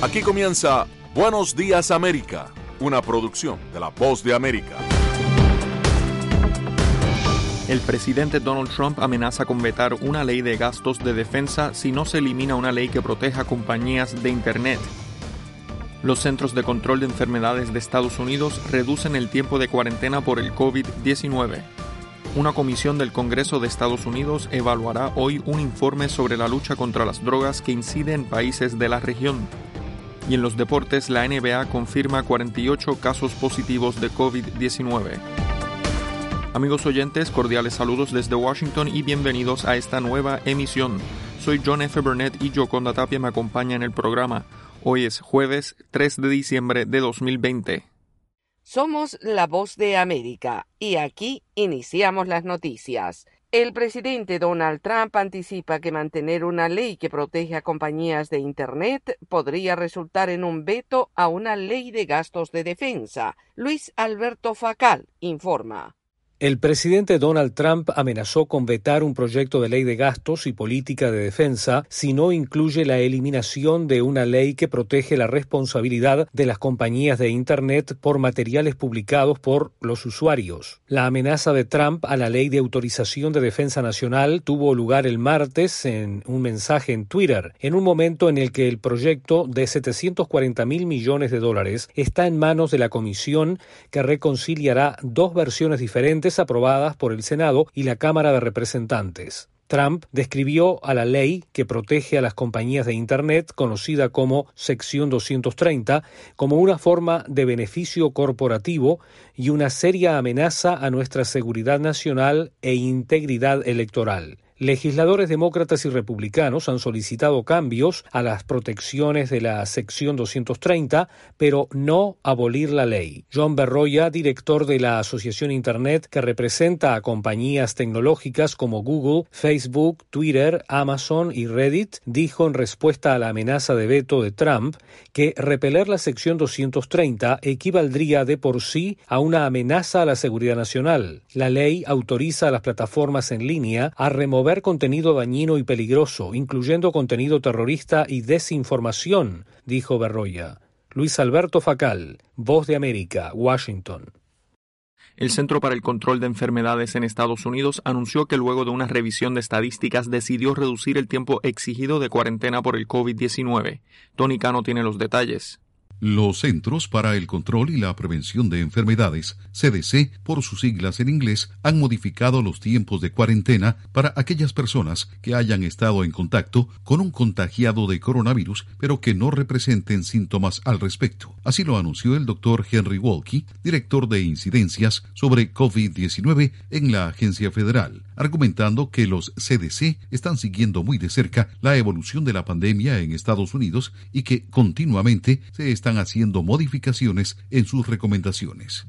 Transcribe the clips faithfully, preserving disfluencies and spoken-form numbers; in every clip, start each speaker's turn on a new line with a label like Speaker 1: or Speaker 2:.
Speaker 1: Aquí comienza Buenos Días América, una producción de La Voz de América.
Speaker 2: El presidente Donald Trump amenaza con vetar una ley de gastos de defensa si no se elimina una ley que proteja a compañías de Internet. Los Centros de Control de Enfermedades de Estados Unidos reducen el tiempo de cuarentena por el covid diecinueve. Una comisión del Congreso de Estados Unidos evaluará hoy un informe sobre la lucha contra las drogas que incide en países de la región. Y en los deportes, la N B A confirma cuarenta y ocho casos positivos de covid diecinueve. Amigos oyentes, cordiales saludos desde Washington y bienvenidos a esta nueva emisión. Soy John F. Burnett y Yoconda Tapia me acompaña en el programa. Hoy es jueves tres de diciembre de dos mil veinte.
Speaker 3: Somos La Voz de América y aquí iniciamos las noticias. El presidente Donald Trump anticipa que mantener una ley que protege a compañías de Internet podría resultar en un veto a una ley de gastos de defensa. Luis Alberto Facal informa.
Speaker 4: El presidente Donald Trump amenazó con vetar un proyecto de ley de gastos y política de defensa si no incluye la eliminación de una ley que protege la responsabilidad de las compañías de Internet por materiales publicados por los usuarios. La amenaza de Trump a la Ley de Autorización de Defensa Nacional tuvo lugar el martes en un mensaje en Twitter, en un momento en el que el proyecto de setecientos cuarenta mil millones de dólares está en manos de la comisión que reconciliará dos versiones diferentes aprobadas por el Senado y la Cámara de Representantes. Trump describió a la ley que protege a las compañías de Internet, conocida como Sección doscientos treinta, como una forma de beneficio corporativo y una seria amenaza a nuestra seguridad nacional e integridad electoral. Legisladores demócratas y republicanos han solicitado cambios a las protecciones de la sección doscientos treinta, pero no abolir la ley. John Berroya, director de la Asociación Internet que representa a compañías tecnológicas como Google, Facebook, Twitter, Amazon y Reddit, dijo en respuesta a la amenaza de veto de Trump que repeler la sección doscientos treinta equivaldría de por sí a una amenaza a la seguridad nacional. La ley autoriza a las plataformas en línea a remover contenido dañino y peligroso, incluyendo contenido terrorista y desinformación, dijo Berroya. Luis Alberto Facal, Voz de América, Washington.
Speaker 2: El Centro para el Control de Enfermedades en Estados Unidos anunció que luego de una revisión de estadísticas decidió reducir el tiempo exigido de cuarentena por el covid diecinueve. Tony Cano tiene los detalles.
Speaker 5: Los Centros para el Control y la Prevención de Enfermedades, C D C, por sus siglas en inglés, han modificado los tiempos de cuarentena para aquellas personas que hayan estado en contacto con un contagiado de coronavirus, pero que no representen síntomas al respecto. Así lo anunció el doctor Henry Walke, director de incidencias sobre covid diecinueve en la agencia federal, argumentando que los C D C están siguiendo muy de cerca la evolución de la pandemia en Estados Unidos y que continuamente se están están haciendo modificaciones en sus recomendaciones.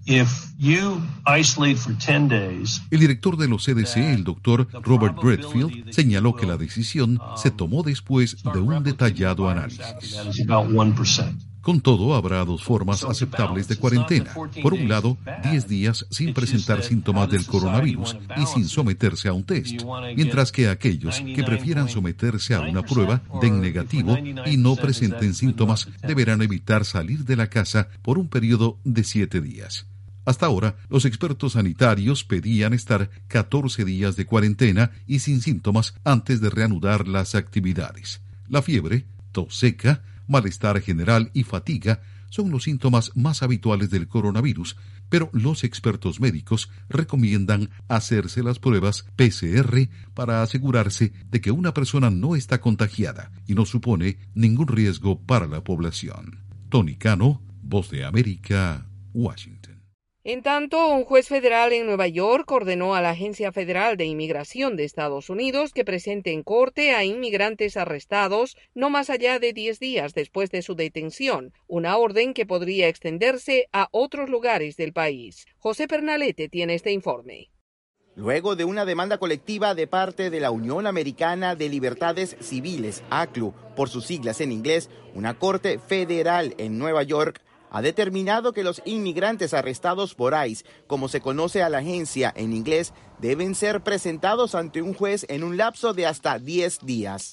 Speaker 5: El director de los C D C, el doctor Robert Redfield, señaló que la decisión se tomó después de un detallado análisis. Con todo, habrá dos formas aceptables de cuarentena. Por un lado, diez días sin presentar síntomas del coronavirus y sin someterse a un test, mientras que aquellos que prefieran someterse a una prueba den negativo y no presenten síntomas deberán evitar salir de la casa por un periodo de siete días. Hasta ahora, los expertos sanitarios pedían estar catorce días de cuarentena y sin síntomas antes de reanudar las actividades. La fiebre, tos seca, malestar general y fatiga son los síntomas más habituales del coronavirus, pero los expertos médicos recomiendan hacerse las pruebas P C R para asegurarse de que una persona no está contagiada y no supone ningún riesgo para la población. Tony Cano, Voz de América, Washington.
Speaker 3: En tanto, un juez federal en Nueva York ordenó a la Agencia Federal de Inmigración de Estados Unidos que presente en corte a inmigrantes arrestados no más allá de diez días después de su detención, una orden que podría extenderse a otros lugares del país. José Pernalete tiene este informe.
Speaker 6: Luego de una demanda colectiva de parte de la Unión Americana de Libertades Civiles, A C L U, por sus siglas en inglés, una corte federal en Nueva York ha determinado que los inmigrantes arrestados por ICE, como se conoce a la agencia en inglés, deben ser presentados ante un juez en un lapso de hasta diez días.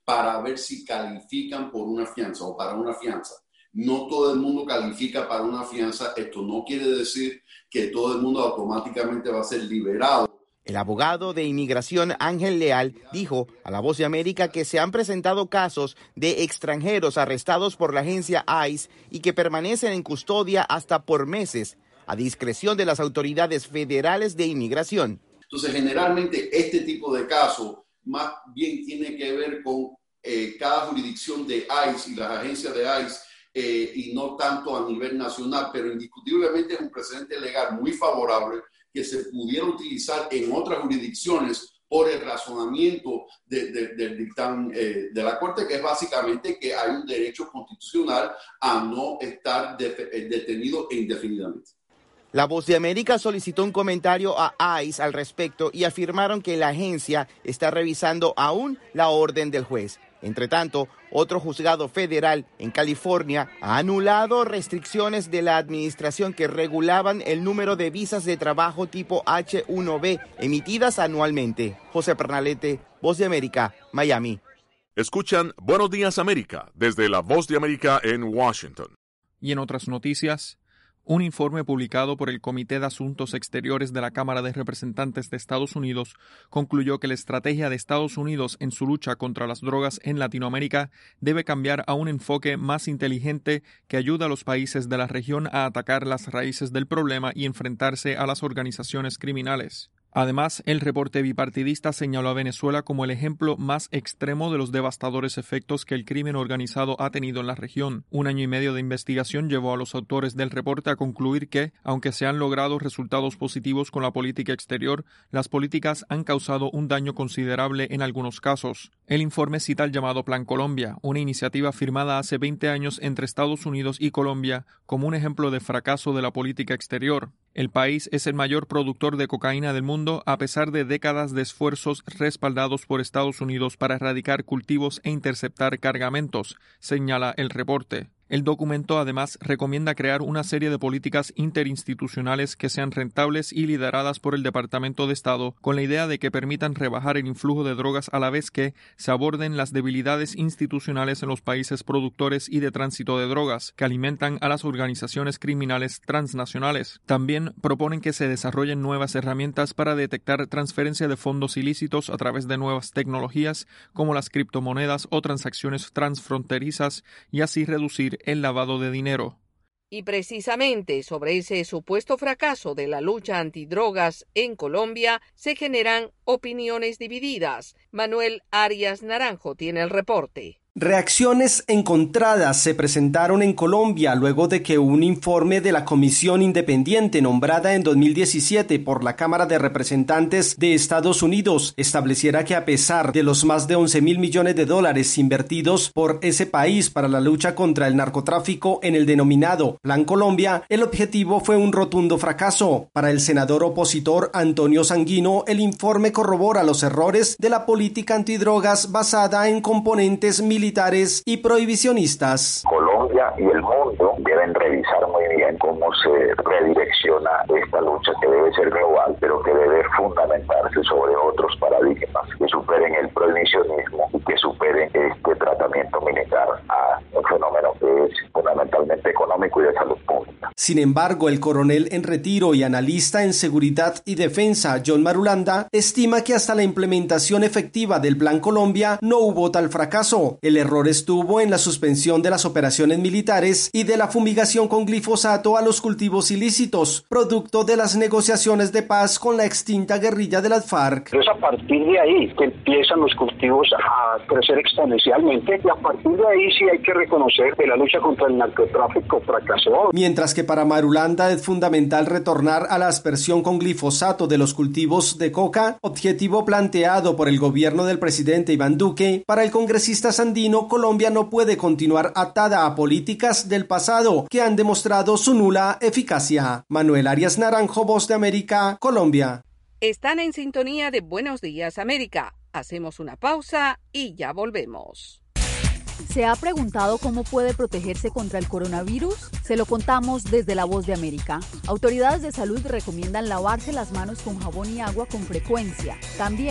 Speaker 7: para ver si califican por una fianza o para una fianza. No todo el mundo califica para una fianza. Esto no quiere decir que todo el mundo automáticamente va a ser liberado.
Speaker 6: El abogado de inmigración Ángel Leal dijo a La Voz de América que se han presentado casos de extranjeros arrestados por la agencia ICE y que permanecen en custodia hasta por meses, a discreción de las autoridades federales de inmigración.
Speaker 7: Entonces, generalmente este tipo de casos más bien tiene que ver con eh, cada jurisdicción de ICE y las agencias de ICE eh, y no tanto a nivel nacional, pero indiscutiblemente es un precedente legal muy favorable que se pudiera utilizar en otras jurisdicciones por el razonamiento de, de, del dictamen eh, de la Corte, que es básicamente que hay un derecho constitucional a no estar de, detenido indefinidamente.
Speaker 6: La Voz de América solicitó un comentario a ICE al respecto y afirmaron que la agencia está revisando aún la orden del juez. Entre tanto, otro juzgado federal en California ha anulado restricciones de la administración que regulaban el número de visas de trabajo tipo H uno B emitidas anualmente. José Pernalete, Voz de América, Miami.
Speaker 1: Escuchan Buenos Días América desde La Voz de América en Washington.
Speaker 2: Y en otras noticias, un informe publicado por el Comité de Asuntos Exteriores de la Cámara de Representantes de Estados Unidos concluyó que la estrategia de Estados Unidos en su lucha contra las drogas en Latinoamérica debe cambiar a un enfoque más inteligente que ayude a los países de la región a atacar las raíces del problema y enfrentarse a las organizaciones criminales. Además, el reporte bipartidista señaló a Venezuela como el ejemplo más extremo de los devastadores efectos que el crimen organizado ha tenido en la región. Un año y medio de investigación llevó a los autores del reporte a concluir que, aunque se han logrado resultados positivos con la política exterior, las políticas han causado un daño considerable en algunos casos. El informe cita el llamado Plan Colombia, una iniciativa firmada hace veinte años entre Estados Unidos y Colombia como un ejemplo de fracaso de la política exterior. El país es el mayor productor de cocaína del mundo a pesar de décadas de esfuerzos respaldados por Estados Unidos para erradicar cultivos e interceptar cargamentos, señala el reporte. El documento además recomienda crear una serie de políticas interinstitucionales que sean rentables y lideradas por el Departamento de Estado, con la idea de que permitan rebajar el influjo de drogas a la vez que se aborden las debilidades institucionales en los países productores y de tránsito de drogas, que alimentan a las organizaciones criminales transnacionales. También proponen que se desarrollen nuevas herramientas para detectar transferencia de fondos ilícitos a través de nuevas tecnologías como las criptomonedas o transacciones transfronterizas y así reducir el lavado de dinero.
Speaker 3: Y precisamente sobre ese supuesto fracaso de la lucha antidrogas en Colombia se generan opiniones divididas. Manuel Arias Naranjo tiene el reporte.
Speaker 8: Reacciones encontradas se presentaron en Colombia luego de que un informe de la Comisión Independiente nombrada en dos mil diecisiete por la Cámara de Representantes de Estados Unidos estableciera que a pesar de los más de once mil millones de dólares invertidos por ese país para la lucha contra el narcotráfico en el denominado Plan Colombia, el objetivo fue un rotundo fracaso. Para el senador opositor Antonio Sanguino, el informe corrobora los errores de la política antidrogas basada en componentes militares militares y prohibicionistas.
Speaker 9: Colombia y el mundo deben revisar muy bien cómo se redirecciona esta lucha que debe ser global, pero que debe fundamentarse sobre otros paradigmas que superen el prohibicionismo y que superen este tratamiento militar a un fenómeno que es fundamentalmente económico y de salud pública.
Speaker 8: Sin embargo, el coronel en retiro y analista en seguridad y defensa, John Marulanda, estima que hasta la implementación efectiva del Plan Colombia no hubo tal fracaso. El error estuvo en la suspensión de las operaciones militares y de la fumigación con glifosato a los cultivos ilícitos, producto de las negociaciones de paz con la extinta guerrilla de las FARC.
Speaker 10: Es a partir de ahí que empiezan los cultivos a crecer exponencialmente y a partir de ahí sí hay que reconocer que la lucha contra el narcotráfico fracasó.
Speaker 8: Mientras que para Marulanda es fundamental retornar a la aspersión con glifosato de los cultivos de coca, objetivo planteado por el gobierno del presidente Iván Duque, para el congresista Sandino, Colombia no puede continuar atada a políticas del pasado que han demostrado su nula eficacia. Manuel Arias Naranjo, Voz de América, Colombia.
Speaker 3: Están en sintonía de Buenos Días América. Hacemos una pausa y ya volvemos.
Speaker 11: ¿Se ha preguntado cómo puede protegerse contra el coronavirus? Se lo contamos desde La Voz de América. Autoridades de salud recomiendan lavarse las manos con jabón y agua con frecuencia. También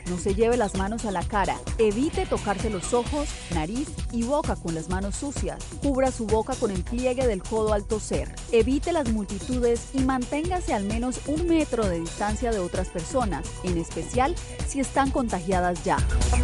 Speaker 11: No se lleve las manos a la cara. Evite tocarse los ojos, nariz y boca con las manos sucias. Cubra su boca con el pliegue del codo al toser. Evite las multitudes y manténgase al menos un metro de distancia de otras personas, en especial si están contagiadas ya.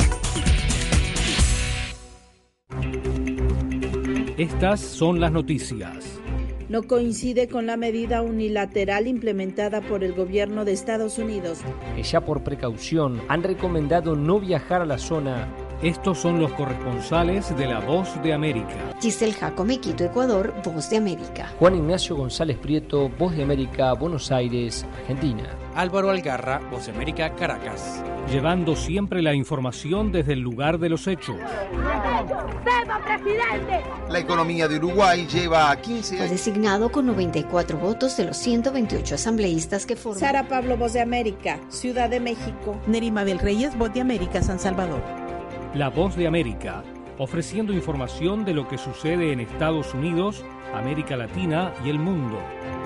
Speaker 4: Estas son las noticias.
Speaker 12: No coincide con la medida unilateral implementada por el gobierno de Estados Unidos.
Speaker 13: Ya por precaución han recomendado no viajar a la zona.
Speaker 4: Estos son los corresponsales de La Voz de América.
Speaker 14: Giselle Jacome, Quito, Ecuador, Voz de América.
Speaker 13: Juan Ignacio González Prieto, Voz de América, Buenos Aires, Argentina.
Speaker 15: Álvaro Algarra, Voz de América, Caracas.
Speaker 4: Llevando siempre la información desde el lugar de los hechos.
Speaker 16: ¡Viva, presidente!
Speaker 17: La economía de Uruguay lleva a quince años.
Speaker 14: Fue designado con noventa y cuatro votos de los ciento veintiocho asambleístas que forman.
Speaker 12: Sara Pablo, Voz de América, Ciudad de México.
Speaker 18: Nerima Bel Reyes, Voz de América, San Salvador.
Speaker 4: La Voz de América, ofreciendo información de lo que sucede en Estados Unidos, América Latina y el mundo.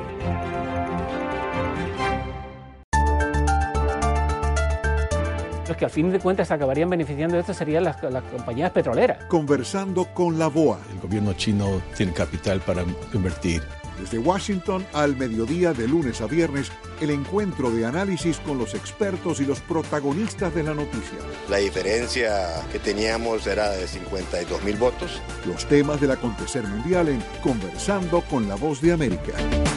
Speaker 19: Los que al fin de cuentas acabarían beneficiando de esto serían las, las compañías petroleras.
Speaker 20: Conversando con la B O A.
Speaker 21: El gobierno chino tiene capital para invertir.
Speaker 20: Desde Washington al mediodía de lunes a viernes, el encuentro de análisis con los expertos y los protagonistas de la noticia.
Speaker 22: La diferencia que teníamos era de cincuenta y dos mil votos.
Speaker 20: Los temas del acontecer mundial en Conversando con la Voz de América.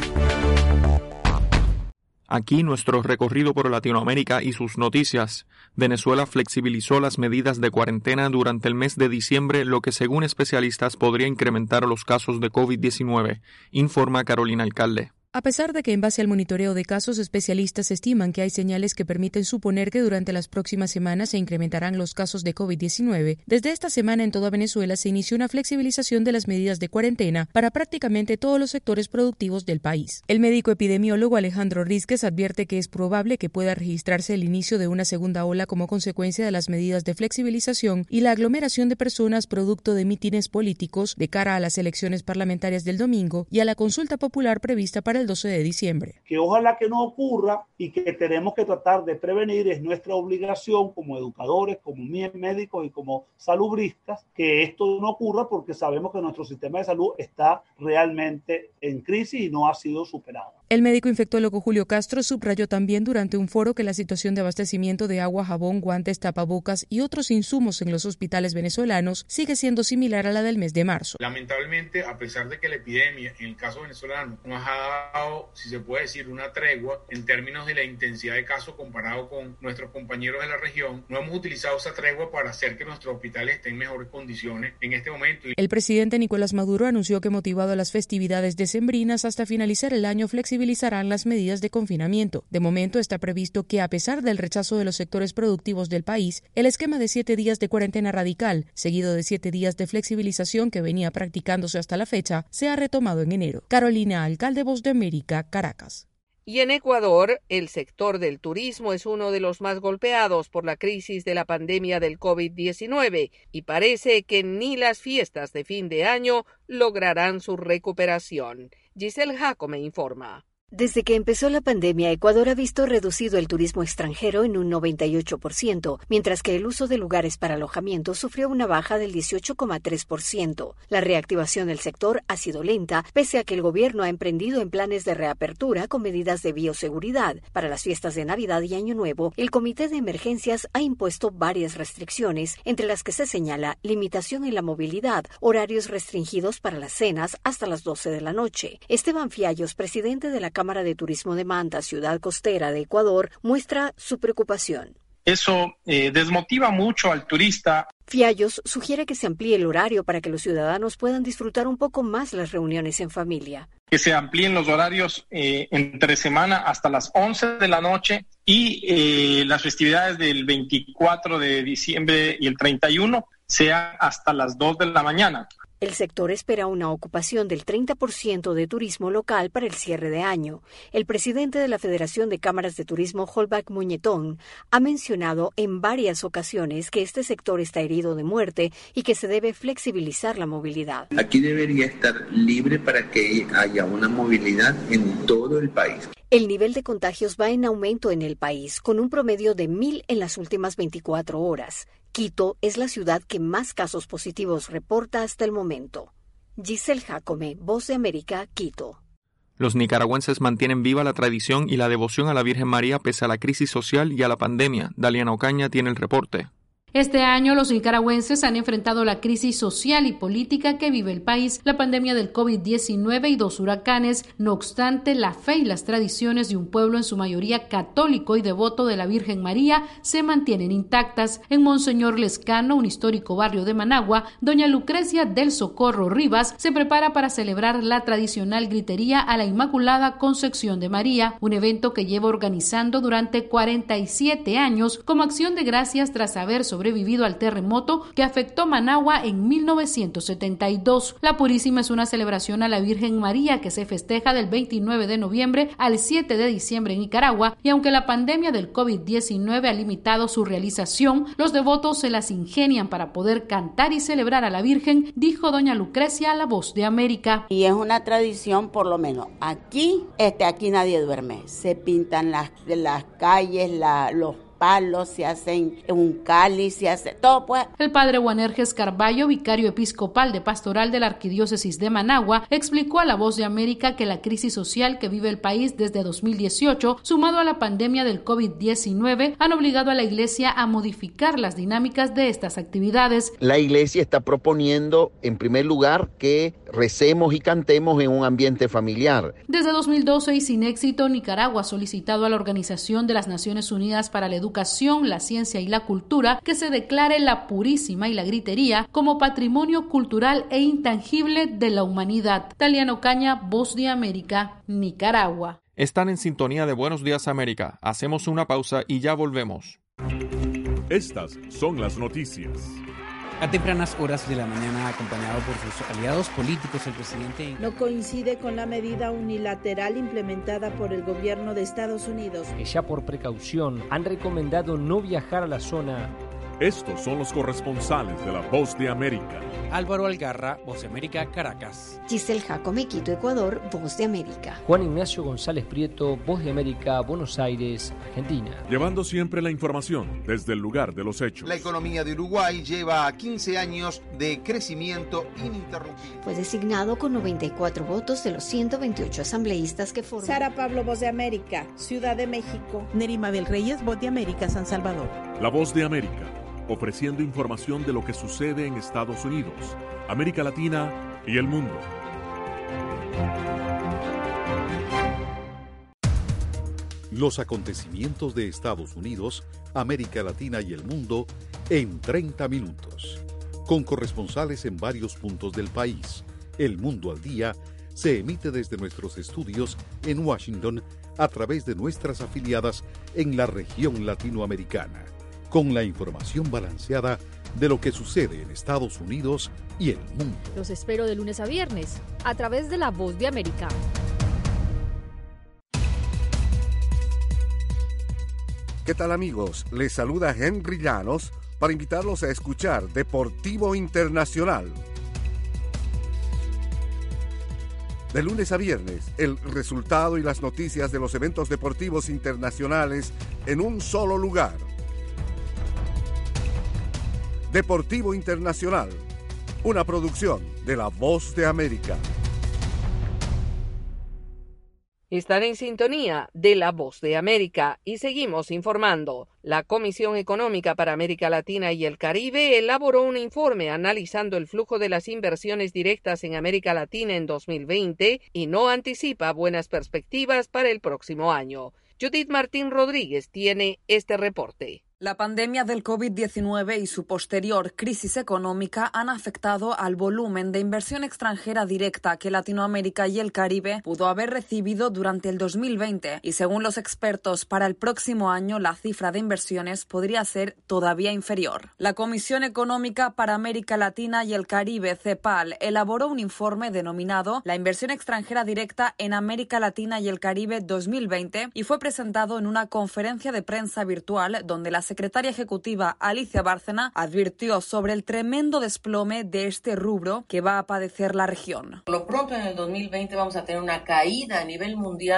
Speaker 2: Aquí nuestro recorrido por Latinoamérica y sus noticias. Venezuela flexibilizó las medidas de cuarentena durante el mes de diciembre, lo que según especialistas podría incrementar los casos de COVID diecinueve, informa Carolina Alcalde.
Speaker 23: A pesar de que en base al monitoreo de casos, especialistas estiman que hay señales que permiten suponer que durante las próximas semanas se incrementarán los casos de COVID diecinueve, desde esta semana en toda Venezuela se inició una flexibilización de las medidas de cuarentena para prácticamente todos los sectores productivos del país. El médico epidemiólogo Alejandro Rísquez advierte que es probable que pueda registrarse el inicio de una segunda ola como consecuencia de las medidas de flexibilización y la aglomeración de personas producto de mítines políticos de cara a las elecciones parlamentarias del domingo y a la consulta popular prevista para el doce de diciembre.
Speaker 24: Que ojalá que no ocurra y que tenemos que tratar de prevenir, es nuestra obligación como educadores, como médicos y como salubristas, que esto no ocurra porque sabemos que nuestro sistema de salud está realmente en crisis y no ha sido superado.
Speaker 23: El médico infectólogo Julio Castro subrayó también durante un foro que la situación de abastecimiento de agua, jabón, guantes, tapabocas y otros insumos en los hospitales venezolanos sigue siendo similar a la del mes de marzo.
Speaker 25: Lamentablemente, a pesar de que la epidemia, en el caso venezolano, nos ha dado, si se puede decir, una tregua en términos de la intensidad de casos comparado con nuestros compañeros de la región, no hemos utilizado esa tregua para hacer que nuestros hospitales estén en mejores condiciones en este momento.
Speaker 23: El presidente Nicolás Maduro anunció que, motivado a las festividades decembrinas, hasta finalizar el año flexibilizarán las medidas de confinamiento. De momento está previsto que, a pesar del rechazo de los sectores productivos del país, el esquema de siete días de cuarentena radical, seguido de siete días de flexibilización que venía practicándose hasta la fecha, sea retomado en enero. Carolina Alcalde, Voz de América, Caracas.
Speaker 3: Y en Ecuador, el sector del turismo es uno de los más golpeados por la crisis de la pandemia del COVID diecinueve y parece que ni las fiestas de fin de año lograrán su recuperación. Giselle Jacome informa.
Speaker 14: Desde que empezó la pandemia, Ecuador ha visto reducido el turismo extranjero en un noventa y ocho por ciento, mientras que el uso de lugares para alojamiento sufrió una baja del dieciocho coma tres por ciento. La reactivación del sector ha sido lenta, pese a que el gobierno ha emprendido en planes de reapertura con medidas de bioseguridad. Para las fiestas de Navidad y Año Nuevo, el Comité de Emergencias ha impuesto varias restricciones, entre las que se señala limitación en la movilidad, horarios restringidos para las cenas hasta las doce de la noche. Esteban Fiallos, presidente de la Cámara de Turismo de Manta, ciudad costera de Ecuador, muestra su preocupación.
Speaker 26: Eso eh, desmotiva mucho al turista.
Speaker 14: Fiallos sugiere que se amplíe el horario para que los ciudadanos puedan disfrutar un poco más las reuniones en familia.
Speaker 26: Que se amplíen los horarios eh, entre semana hasta las once de la noche y eh, las festividades del veinticuatro de diciembre y el treinta y uno sean hasta las dos de la mañana.
Speaker 14: El sector espera una ocupación del treinta por ciento de turismo local para el cierre de año. El presidente de la Federación de Cámaras de Turismo, Holbach Muñetón, ha mencionado en varias ocasiones que este sector está herido de muerte y que se debe flexibilizar la movilidad.
Speaker 27: Aquí debería estar libre para que haya una movilidad en todo el país.
Speaker 14: El nivel de contagios va en aumento en el país, con un promedio de mil en las últimas veinticuatro horas. Quito es la ciudad que más casos positivos reporta hasta el momento. Giselle Jacome, Voz de América, Quito.
Speaker 2: Los nicaragüenses mantienen viva la tradición y la devoción a la Virgen María pese a la crisis social y a la pandemia. Daliana Ocaña tiene el reporte.
Speaker 1: Este año los nicaragüenses han enfrentado la crisis social y política que vive el país, la pandemia del COVID diecinueve y dos huracanes. No obstante, la fe y las tradiciones de un pueblo en su mayoría católico y devoto de la Virgen María se mantienen intactas. En Monseñor Lescano, un histórico barrio de Managua, doña Lucrecia del Socorro Rivas se prepara para celebrar la tradicional gritería a la Inmaculada Concepción de María, un evento que lleva organizando durante cuarenta y siete años como acción de gracias tras haber sobrevivido sobrevivido al terremoto que afectó Managua en mil novecientos setenta y dos. La Purísima es una celebración a la Virgen María que se festeja del veintinueve de noviembre al siete de diciembre en Nicaragua, y aunque la pandemia del COVID diecinueve ha limitado su realización, los devotos se las ingenian para poder cantar y celebrar a la Virgen, dijo doña Lucrecia a La Voz de América.
Speaker 5: Y es una tradición, por lo menos aquí, este, aquí nadie duerme, se pintan las, las calles, la, los palos, se hacen un cáliz, se hace todo pues.
Speaker 1: El padre Juanerges Carballo, vicario episcopal de pastoral de la Arquidiócesis de Managua, explicó a La Voz de América que la crisis social que vive el país desde dos mil dieciocho, sumado a la pandemia del COVID diecinueve, han obligado a la Iglesia a modificar las dinámicas de estas actividades.
Speaker 6: La Iglesia está proponiendo, en primer lugar, que recemos y cantemos en un ambiente familiar.
Speaker 1: Desde dos mil doce y sin éxito, Nicaragua ha solicitado a la Organización de las Naciones Unidas para la Educación, la Ciencia y la Cultura que se declare la Purísima y la gritería como patrimonio cultural e intangible de la humanidad. Daliana Ocaña, Voz de América, Nicaragua.
Speaker 2: Están en sintonía de Buenos Días América. Hacemos una pausa y ya volvemos.
Speaker 7: Estas son las noticias.
Speaker 15: A tempranas horas de la mañana, acompañado por sus aliados políticos, el presidente
Speaker 12: no coincide con la medida unilateral implementada por el gobierno de Estados Unidos,
Speaker 13: que ya por precaución han recomendado no viajar a la zona.
Speaker 7: Estos son los corresponsales de La Voz de América.
Speaker 15: Álvaro Algarra, Voz de América, Caracas.
Speaker 14: Giselle Jacome, Quito, Ecuador, Voz de América.
Speaker 13: Juan Ignacio González Prieto, Voz de América, Buenos Aires, Argentina.
Speaker 7: Llevando siempre la información desde el lugar de los hechos.
Speaker 17: La economía de Uruguay lleva quince años de crecimiento ininterrumpido.
Speaker 14: Fue designado con noventa y cuatro votos de los ciento veintiocho asambleístas que forman.
Speaker 12: Sara Pablo, Voz de América, Ciudad de México.
Speaker 18: Nerimabel Reyes, Voz de América, San Salvador.
Speaker 7: La Voz de América, ofreciendo información de lo que sucede en Estados Unidos, América Latina y el mundo.
Speaker 20: Los acontecimientos de Estados Unidos, América Latina y el mundo en treinta minutos. Con corresponsales en varios puntos del país. El Mundo al Día se emite desde nuestros estudios en Washington a través de nuestras afiliadas en la región latinoamericana, con la información balanceada de lo que sucede en Estados Unidos y el mundo.
Speaker 9: Los espero de lunes a viernes, a través de La Voz de América.
Speaker 10: ¿Qué tal, amigos? Les saluda Henry Llanos para invitarlos a escuchar Deportivo Internacional. De lunes a viernes, el resultado y las noticias de los eventos deportivos internacionales en un solo lugar. Deportivo Internacional, una producción de La Voz de América.
Speaker 3: Están en sintonía de La Voz de América y seguimos informando. La Comisión Económica para América Latina y el Caribe elaboró un informe analizando el flujo de las inversiones directas en América Latina en dos mil veinte y no anticipa buenas perspectivas para el próximo año. Judith Martín Rodríguez tiene este reporte.
Speaker 27: La pandemia del COVID diecinueve y su posterior crisis económica han afectado al volumen de inversión extranjera directa que Latinoamérica y el Caribe pudo haber recibido durante el dos mil veinte, y según los expertos, para el próximo año la cifra de inversiones podría ser todavía inferior. La Comisión Económica para América Latina y el Caribe, CEPAL, elaboró un informe denominado La inversión extranjera directa en América Latina y el Caribe dos mil veinte y fue presentado en una conferencia de prensa virtual donde la secretaria ejecutiva Alicia Bárcena advirtió sobre el tremendo desplome de este rubro que va a padecer la región.
Speaker 28: Por lo pronto, en el dos mil veinte vamos a tener una caída a nivel mundial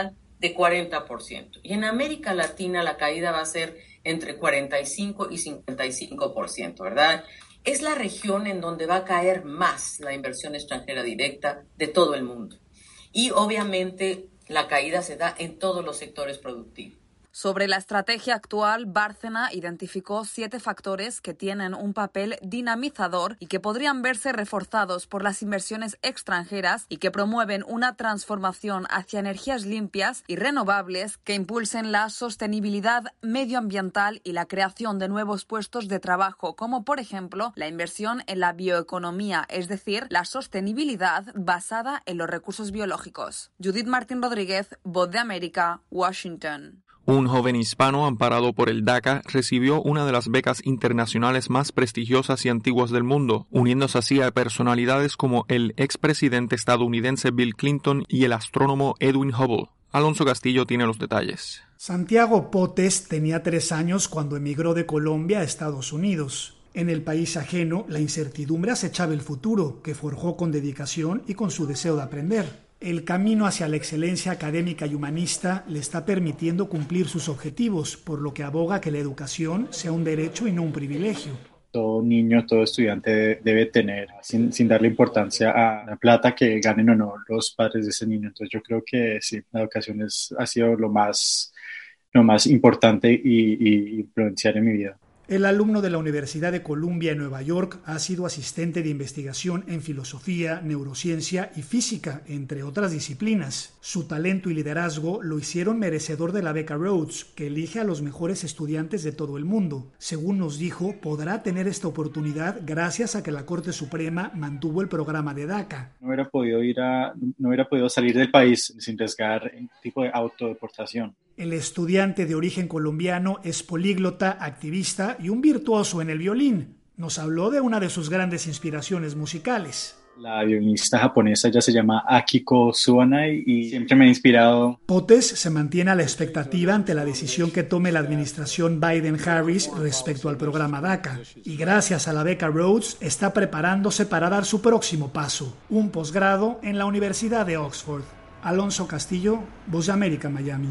Speaker 4: de cuarenta por ciento. Y en América Latina la caída va a ser entre cuarenta y cinco y cincuenta y cinco por ciento, ¿verdad? Es la región en donde va a caer más la inversión extranjera directa de todo el mundo. Y obviamente la caída se da en todos los sectores productivos.
Speaker 27: Sobre la estrategia actual, Bárcena identificó siete factores que tienen un papel dinamizador y que podrían verse reforzados por las inversiones extranjeras y que promueven una transformación hacia energías limpias y renovables que impulsen la sostenibilidad medioambiental y la creación de nuevos puestos de trabajo, como por ejemplo la inversión en la bioeconomía, es decir, la sostenibilidad basada en los recursos biológicos. Judith Martín Rodríguez, Voz de América, Washington.
Speaker 2: Un joven hispano amparado por el DACA recibió una de las becas internacionales más prestigiosas y antiguas del mundo, uniéndose así a personalidades como el expresidente estadounidense Bill Clinton y el astrónomo Edwin Hubble. Alonso Castillo tiene los detalles.
Speaker 8: Santiago Potes tenía tres años cuando emigró de Colombia a Estados Unidos. En el país ajeno, la incertidumbre acechaba el futuro, que forjó con dedicación y con su deseo de aprender. El camino hacia la excelencia académica y humanista le está permitiendo cumplir sus objetivos, por lo que aboga que la educación sea un derecho y no un privilegio.
Speaker 11: Todo niño, todo estudiante debe tener, sin, sin darle importancia a la plata que ganen o no los padres de ese niño. Entonces yo creo que sí, la educación es, ha sido lo más, lo más importante y, y influencial en mi vida.
Speaker 8: El alumno de la Universidad de Columbia en Nueva York ha sido asistente de investigación en filosofía, neurociencia y física, entre otras disciplinas. Su talento y liderazgo lo hicieron merecedor de la beca Rhodes, que elige a los mejores estudiantes de todo el mundo. Según nos dijo, podrá tener esta oportunidad gracias a que la Corte Suprema mantuvo el programa de DACA.
Speaker 11: No hubiera podido ir a, no hubiera podido salir del país sin arriesgar un tipo de autodeportación.
Speaker 8: El estudiante de origen colombiano es políglota, activista y un virtuoso en el violín. Nos habló de una de sus grandes inspiraciones musicales.
Speaker 11: La violinista japonesa ya se llama Akiko Suanai y siempre me ha inspirado.
Speaker 8: Potes se mantiene a la expectativa ante la decisión que tome la administración Biden-Harris respecto al programa DACA. Y gracias a la beca Rhodes está preparándose para dar su próximo paso, un posgrado en la Universidad de Oxford. Alonso Castillo, Voz de América, Miami.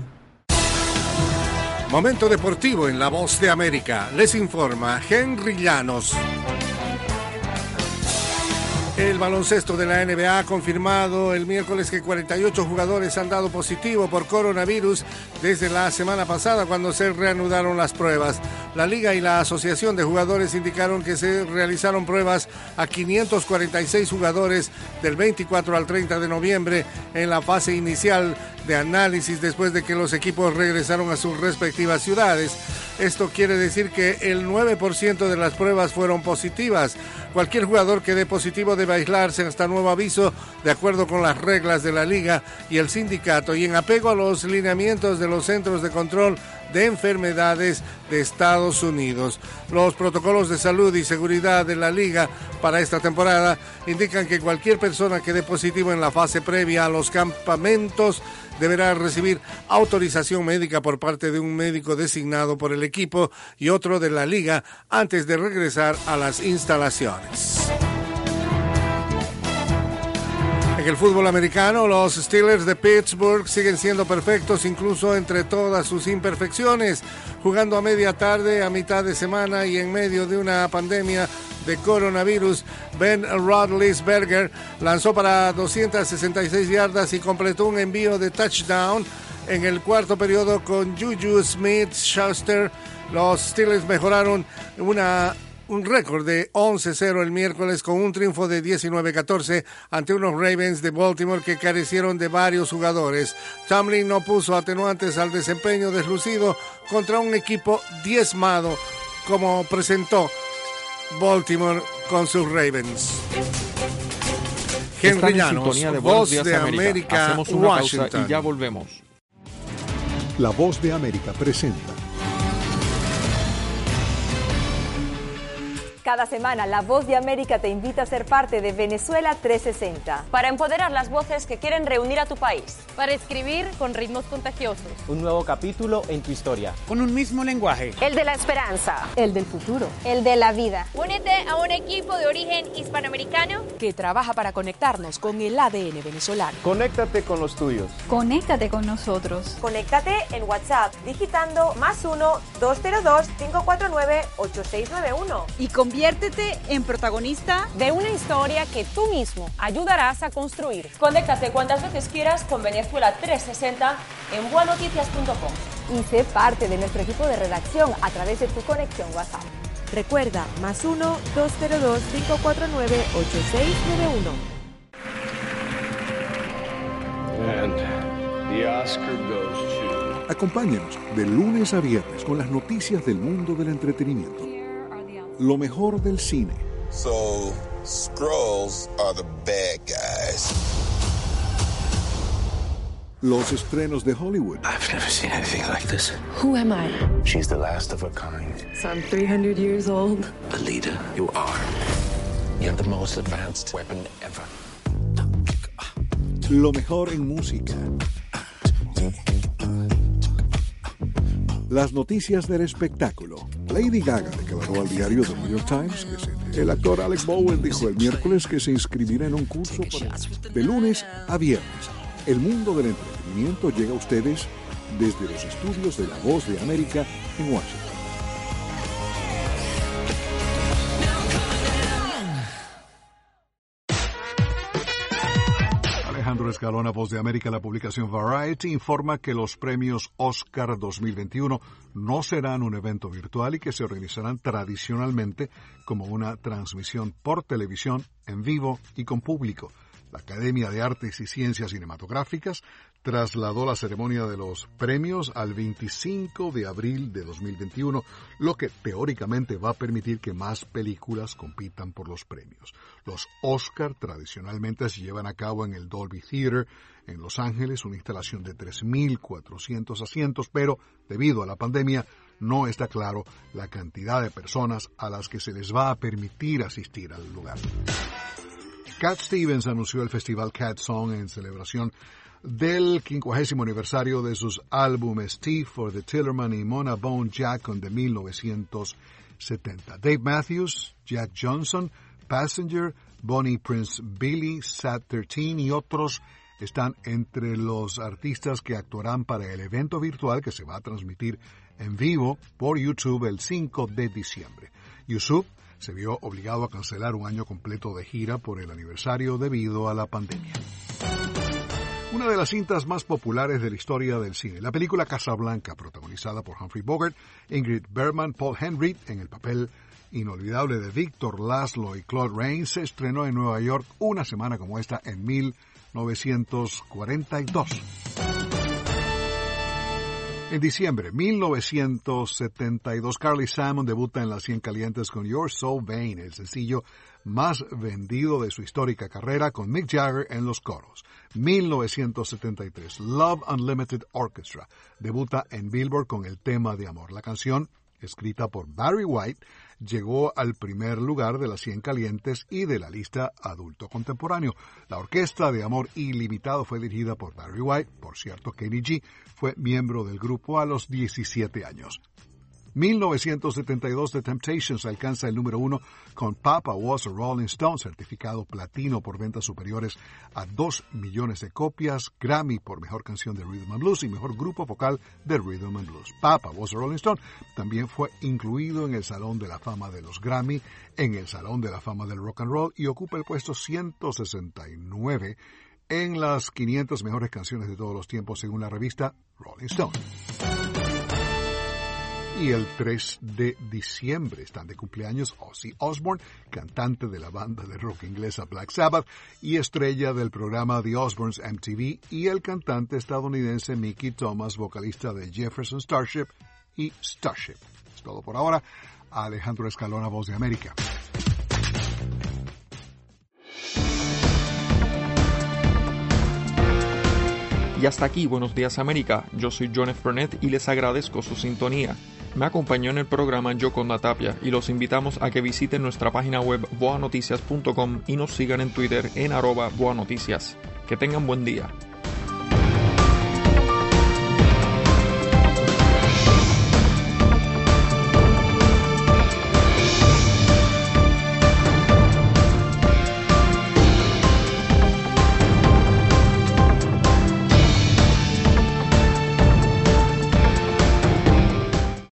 Speaker 10: Momento deportivo en La Voz de América. Les informa Henry Llanos. El baloncesto de la N B A ha confirmado el miércoles que cuarenta y ocho jugadores han dado positivo por coronavirus desde la semana pasada, cuando se reanudaron las pruebas. La Liga y la Asociación de Jugadores indicaron que se realizaron pruebas a quinientos cuarenta y seis jugadores del veinticuatro al treinta de noviembre en la fase inicial de análisis después de que los equipos regresaron a sus respectivas ciudades. Esto quiere decir que el nueve por ciento de las pruebas fueron positivas. Cualquier jugador que dé positivo debe aislarse hasta nuevo aviso, de acuerdo con las reglas de la liga y el sindicato, y en apego a los lineamientos de los Centros de Control de Enfermedades de Estados Unidos. Los protocolos de salud y seguridad de la liga para esta temporada indican que cualquier persona que dé positivo en la fase previa a los campamentos deberá recibir autorización médica por parte de un médico designado por el equipo y otro de la liga antes de regresar a las instalaciones. En el fútbol americano, los Steelers de Pittsburgh siguen siendo perfectos incluso entre todas sus imperfecciones, jugando a media tarde, a mitad de semana y en medio de una pandemia de coronavirus. Ben Roethlisberger lanzó para doscientas sesenta y seis yardas y completó un envío de touchdown en el cuarto periodo con Juju Smith-Schuster. Los Steelers mejoraron una un récord de once cero el miércoles con un triunfo de diecinueve catorce ante unos Ravens de Baltimore que carecieron de varios jugadores. Tomlin no puso atenuantes al desempeño deslucido contra un equipo diezmado como presentó Baltimore con sus Ravens. Henry Llanos, Voz de América,
Speaker 2: Hacemos una
Speaker 10: Washington.
Speaker 2: pausa y ya volvemos.
Speaker 20: La Voz de América presenta
Speaker 16: Cada semana, La Voz de América te invita a ser parte de Venezuela trescientos sesenta.
Speaker 19: Para empoderar las voces que quieren reunir a tu país.
Speaker 9: Para escribir con ritmos contagiosos.
Speaker 21: Un nuevo capítulo en tu historia.
Speaker 15: Con un mismo lenguaje.
Speaker 19: El de la esperanza.
Speaker 16: El del futuro.
Speaker 19: El de la vida.
Speaker 9: Únete a un equipo de origen hispanoamericano
Speaker 16: que trabaja para conectarnos con el A D N venezolano.
Speaker 22: Conéctate con los tuyos.
Speaker 16: Conéctate con nosotros.
Speaker 19: Conéctate en WhatsApp digitando más uno dos cero dos cinco cuatro nueve ocho seis nueve uno.
Speaker 16: Y conviértete en protagonista
Speaker 19: de una historia que tú mismo ayudarás a construir. Conéctate cuantas veces quieras con Venezuela trescientos sesenta en bua noticias punto com.
Speaker 16: Y sé parte de nuestro equipo de redacción a través de tu conexión WhatsApp.
Speaker 19: Recuerda, más uno dos cero dos cinco cuatro nueve ocho seis nueve uno.
Speaker 23: And the Oscar goes to...
Speaker 24: Acompáñanos de lunes a viernes con las noticias del mundo del entretenimiento. Lo mejor del cine.
Speaker 25: So, Skrulls are the bad guys.
Speaker 24: Los estrenos de Hollywood.
Speaker 23: I've never seen anything like this.
Speaker 16: Who am I?
Speaker 23: She's the last of her kind.
Speaker 16: So I'm three hundred years old.
Speaker 23: The leader you are. You have the most advanced weapon ever.
Speaker 24: Lo mejor en música. Las noticias del espectáculo. Lady Gaga declaró al diario The New York Times que se... el actor Alec Bowen dijo el miércoles que se inscribirá en un curso para... de lunes a viernes. El mundo del entretenimiento llega a ustedes desde los estudios de La Voz de América en Washington. Alejandro Escalona, Voz de América. La publicación Variety informa que los premios Oscar dos mil veintiuno no serán un evento virtual y que se organizarán tradicionalmente como una transmisión por televisión, en vivo y con público. La Academia de Artes y Ciencias Cinematográficas trasladó la ceremonia de los premios al veinticinco de abril de dos mil veintiuno, lo que teóricamente va a permitir que más películas compitan por los premios. Los Oscar tradicionalmente se llevan a cabo en el Dolby Theater en Los Ángeles, una instalación de tres mil cuatrocientos asientos, pero debido a la pandemia no está claro la cantidad de personas a las que se les va a permitir asistir al lugar. Cat Stevens anunció el festival Cat Song en celebración del quincuagésimo aniversario de sus álbumes Tea for the Tillerman y Mona Bone Jackson de mil novecientos setenta. Dave Matthews, Jack Johnson, Passenger, Bonnie Prince Billy, Sat trece y otros están entre los artistas que actuarán para el evento virtual que se va a transmitir en vivo por YouTube el cinco de diciembre. Yusuf se vio obligado a cancelar un año completo de gira por el aniversario debido a la pandemia. Una de las cintas más populares de la historia del cine, la película Casablanca, protagonizada por Humphrey Bogart, Ingrid Bergman, Paul Henry, en el papel inolvidable de Victor Laszlo y Claude Rains, se estrenó en Nueva York una semana como esta en mil novecientos cuarenta y dos. En diciembre de mil novecientos setenta y dos, Carly Simon debuta en Las cien Calientes con You're So Vain, el sencillo más vendido de su histórica carrera, con Mick Jagger en los coros. mil novecientos setenta y tres, Love Unlimited Orchestra debuta en Billboard con el tema de amor. La canción, escrita por Barry White, llegó al primer lugar de las cien Calientes y de la lista adulto contemporáneo. La Orquesta de Amor Ilimitado fue dirigida por Barry White. Por cierto, Kenny G fue miembro del grupo a los diecisiete años. mil novecientos setenta y dos, The Temptations alcanza el número uno con Papa Was a Rolling Stone, certificado platino por ventas superiores a dos millones de copias, Grammy por Mejor Canción de Rhythm and Blues y Mejor Grupo Vocal de Rhythm and Blues. Papa Was a Rolling Stone también fue incluido en el Salón de la Fama de los Grammy, en el Salón de la Fama del Rock and Roll y ocupa el puesto ciento sesenta y nueve en las quinientas mejores canciones de todos los tiempos según la revista Rolling Stone. Y el tres de diciembre están de cumpleaños Ozzy Osbourne, cantante de la banda de rock inglesa Black Sabbath y estrella del programa The Osbournes M T V, y el cantante estadounidense Mickey Thomas, vocalista de Jefferson Starship y Starship. Es todo por ahora. Alejandro Escalona, Voz de América.
Speaker 2: Y hasta aquí, Buenos Días América. Yo soy John F. Burnett y les agradezco su sintonía. Me acompañó en el programa Yoconda Tapia y los invitamos a que visiten nuestra página web boa noticias punto com y nos sigan en Twitter en arroba boanoticias. Que tengan buen día.